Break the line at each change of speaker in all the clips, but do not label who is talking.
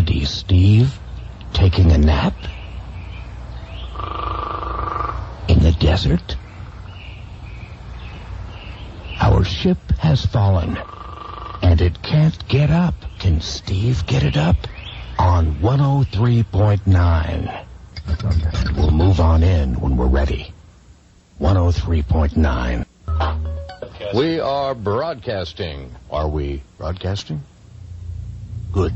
possibility, Steve? Taking a nap? In the desert? Our ship has fallen, and it can't get up. Can Steve get it up? On 103.9. We'll move on in when we're ready. 103.9.
We are broadcasting. Are we broadcasting?
Good.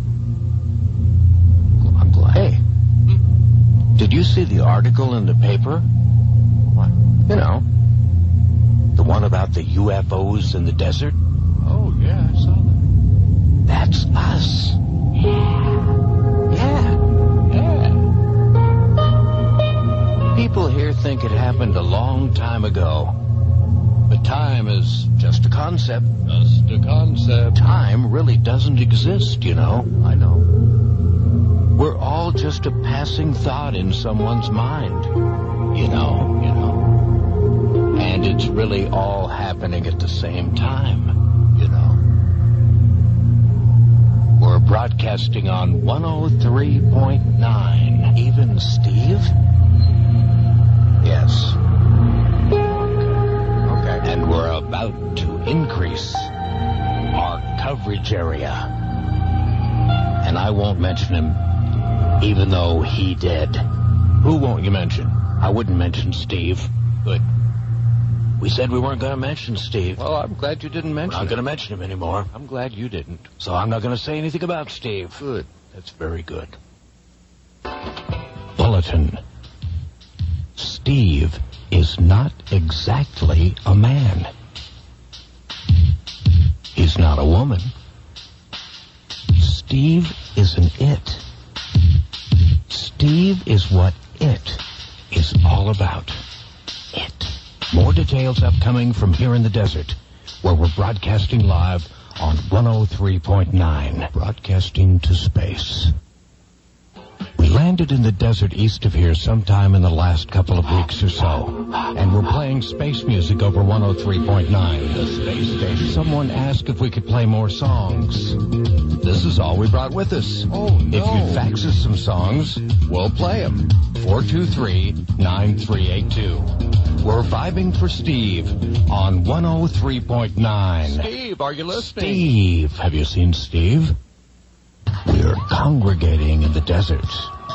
I'm glad. Hey, did you see the article in the paper?
What?
You know, the one about the UFOs in the desert?
Oh, yeah, I saw that.
That's us. Yeah. People here think it happened a long time ago. But time is just a concept.
Just a concept.
Time really doesn't exist, you know.
I know.
We're all just a passing thought in someone's mind. You know. And it's really all happening at the same time, you know. We're broadcasting on 103.9. Even Steve? Yes. Okay. And we're about to increase our coverage area. And I won't mention him, even though he did. Who won't you mention? I wouldn't mention Steve. Good. We said we weren't going to mention Steve.
Well, I'm glad you didn't mention
We're not going to mention him anymore.
I'm glad you didn't.
So I'm not going to say anything about Steve.
Good.
That's very good. Bulletin. Steve is not exactly a man. He's not a woman. Steve is an it. Steve is what it is all about. It. More details upcoming from here in the desert, where we're broadcasting live on 103.9. Broadcasting to space. We landed in the desert east of here sometime in the last couple of weeks or so, and we're playing space music over 103.9. The space station. Someone asked if we could play more songs. This is all we brought with us.
Oh, no.
If you'd fax us some songs, we'll play them. 423-9382. We're vibing for Steve on 103.9.
Steve, are you listening?
Steve. Have you seen Steve? We're congregating in the desert.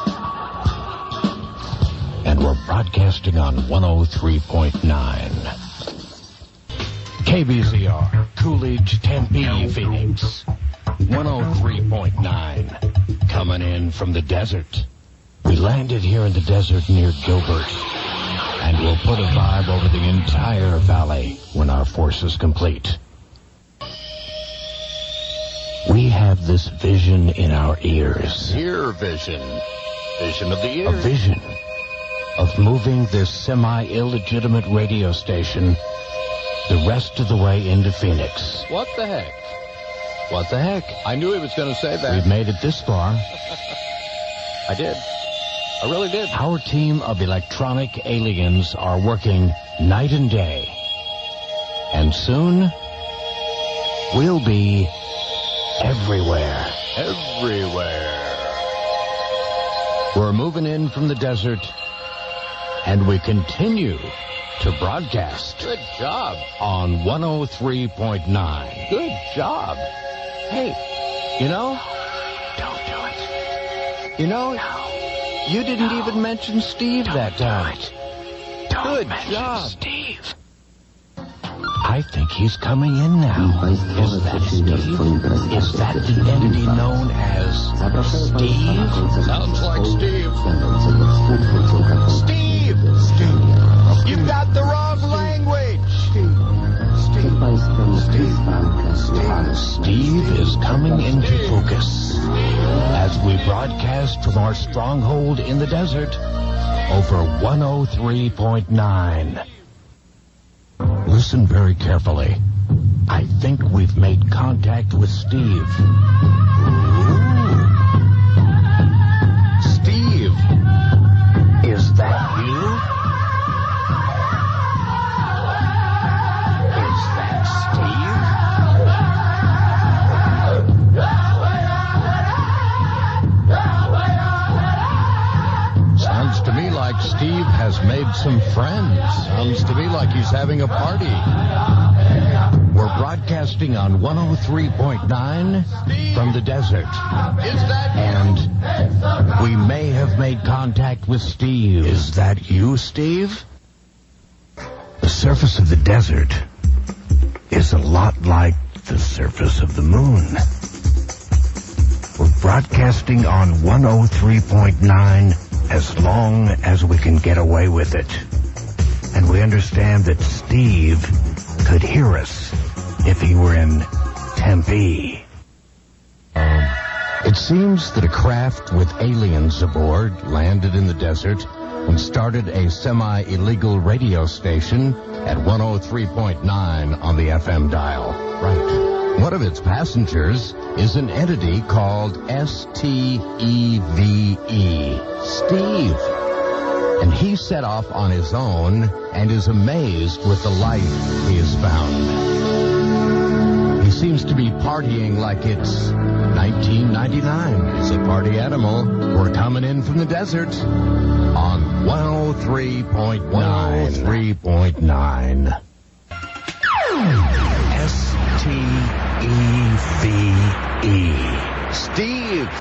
And we're broadcasting on 103.9. KBZR, Coolidge, Tempe, Phoenix. 103.9. Coming in from the desert. We landed here in the desert near Gilbert. And we'll put a vibe over the entire valley when our force is complete. We have this vision in our ears.
Ear vision. Vision of the ear.
A vision of moving this semi-illegitimate radio station the rest of the way into Phoenix.
What the heck?
What the heck?
I knew he was going to say that.
We've made it this far.
I did. I really did.
Our team of electronic aliens are working night and day. And soon, we'll be everywhere.
Everywhere.
We're moving in from the desert, and we continue to broadcast.
Good job.
On 103.9.
Good job.
Hey, you know? Don't do it. You know? No. You didn't even mention Steve that time.
Good job.
Steve. I think he's coming in now. Is that Steve? Is that the entity known as Steve?
Sounds like Steve.
Steve! You've got the wrong language! Steve is coming into focus as we broadcast from our stronghold in the desert over 103.9. Listen very carefully. I think we've made contact with Steve. Ooh. Steve, is that you? Is that Steve? friends. Sounds to me like he's having a party. We're broadcasting on 103.9 from the desert. And we may have made contact with Steve. Is that you, Steve? The surface of the desert is a lot like the surface of the moon. We're broadcasting on 103.9 as long as we can get away with it. And we understand that Steve could hear us if he were in Tempe. It seems that a craft with aliens aboard landed in the desert and started a semi-illegal radio station at 103.9 on the FM dial. Right. One of its passengers is an entity called STEVE, Steve. And he set off on his own and is amazed with the life he has found. He seems to be partying like it's 1999. He's a party animal. We're coming in from the desert on 103.9. 103.9. STEVE. Steve.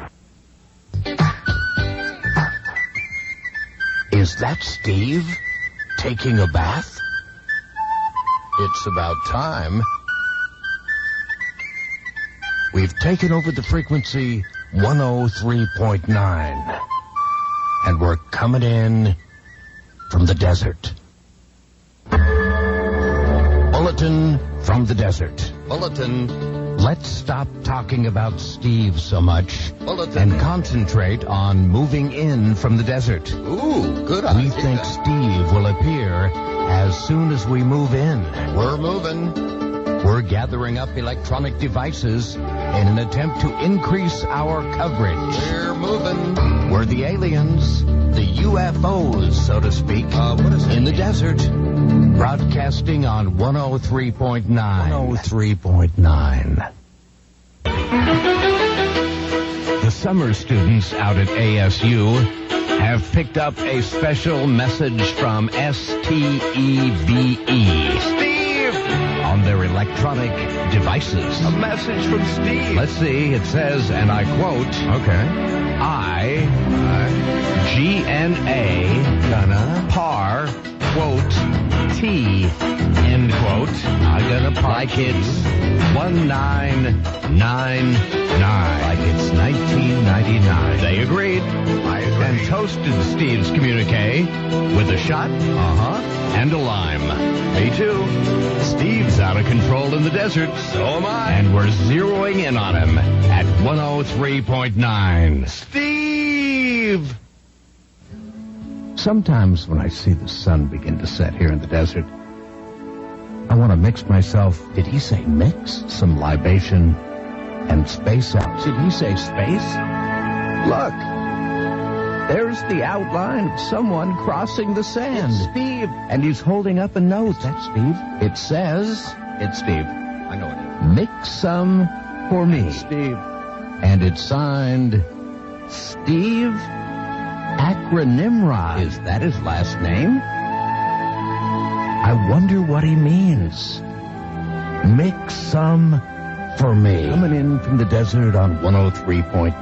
Is that Steve taking a bath? It's about time. We've taken over the frequency 103.9. And we're coming in from the desert. Bulletin from the desert. Bulletin. Let's stop talking about Steve so much. Bulletin. And concentrate on moving in from the desert. Ooh, good idea. We think Steve will appear as soon as we move in. We're moving. We're gathering up electronic devices in an attempt to increase our coverage. We're moving. We're the aliens, the UFOs, so to speak, in the desert. Broadcasting on 103.9. 103.9. The summer students out at ASU have picked up a special message from STEVE. Steve! On their electronic devices. A message from Steve. Let's see. It says, and I quote, okay, GNA, par, quote, T, end quote, I'm gonna like it's 1999. Like it's 1999. They agreed. I agree. And toasted Steve's communique with a shot, and a lime. Me too. Steve's out of control in the desert. So am I. And we're zeroing in on him at 103.9. Steve! Sometimes when I see the sun begin to set here in the desert, I want to mix myself, did he say mix? Some libation and space out. Did he say space? Look, there's the outline of someone crossing the sand. It's Steve. And he's holding up a note. That's Steve. It says, it's Steve. I know it is. Mix some for me. Steve. And it's signed Steve Akronimrod. Is that his last name? I wonder what he means. Mix some for me. Coming in from the desert on 103.9.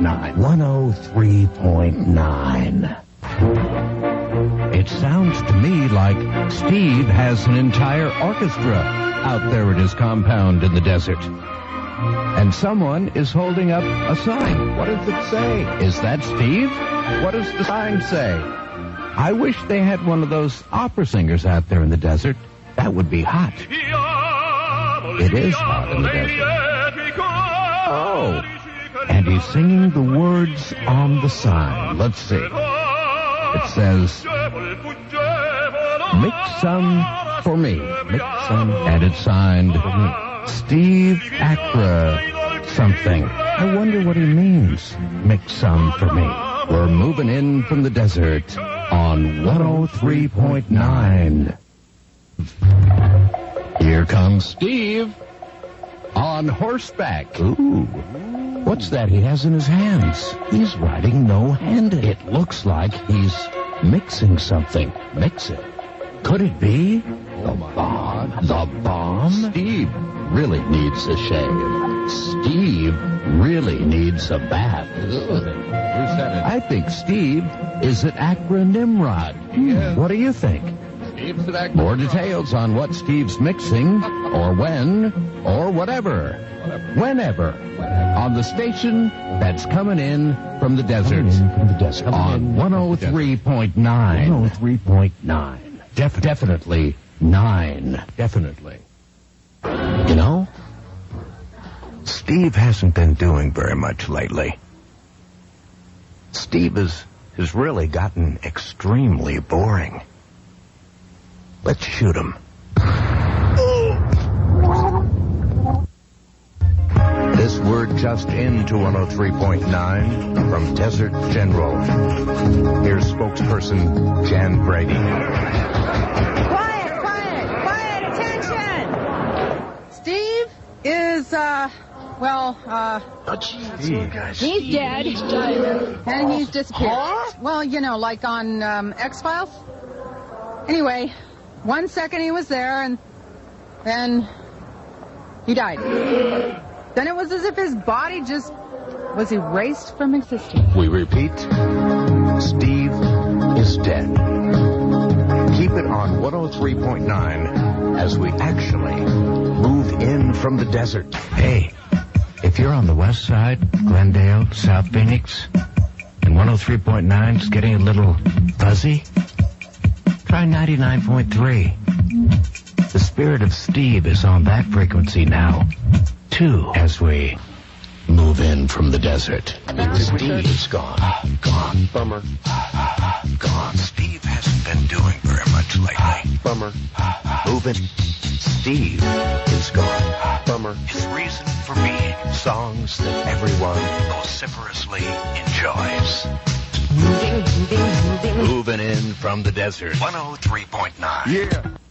103.9. It sounds to me like Steve has an entire orchestra out there at his compound in the desert. And someone is holding up a sign. What does it say? Is that Steve? What does the sign say? I wish they had one of those opera singers out there in the desert. That would be hot. It is hot in the desert. Oh, and he's singing the words on the sign. Let's see. It says, mix some for me. Mix some. And it's signed Steve Akra something. I wonder what he means. Mix some for me. We're moving in from the desert on 103.9. Here comes Steve on horseback. Ooh. What's that he has in his hands? He's riding no-handed. It looks like he's mixing something. Mix it. Could it be the bomb? The bomb?
Steve really needs a shave. Steve really needs a bath.
Who said it?
I think Steve is at Accra Nimrod.
What do you think?
Steve's at
More details on what Steve's mixing, or when, or whatever. Whenever. On the station that's coming in from the desert. On 103.9.
103.9.
Definitely 9.
Definitely. You know, Steve hasn't been doing very much lately. Steve has really gotten extremely boring. Let's shoot him. This word just into 103.9 from Desert General. Here's spokesperson Jan Brady.
Quiet, attention! Steve is, he's dead. And he's disappeared. Well, you know, like on X-Files. Anyway, 1 second he was there, and then he died. Then it was as if his body just was erased from existence.
We repeat, Steve is dead. Keep it on 103.9 as we actually move in from the desert. Hey, if you're on the west side, Glendale, South Phoenix, and 103.9 is getting a little fuzzy, try 99.3. The spirit of Steve is on that frequency now, too, as we move in from the desert. Steve is gone. Gone.
Bummer.
Gone. Steve hasn't been doing very much lately.
Bummer.
Moving. Steve is gone.
Bummer.
His reason for being. Songs that everyone vociferously enjoys. Moving in from the desert. 103.9.
Yeah.